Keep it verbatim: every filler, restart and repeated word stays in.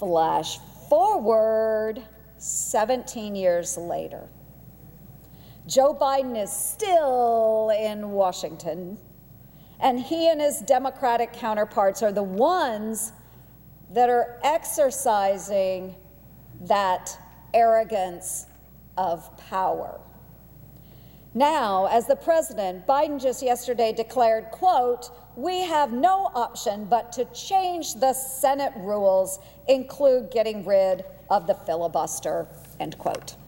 Flash forward seventeen years later. Joe Biden is still in Washington, and he and his Democratic counterparts are the ones that are exercising that arrogance of power. Now, as the president, Biden just yesterday declared, quote, "We have no option but to change the Senate rules, include getting rid of the filibuster," end quote.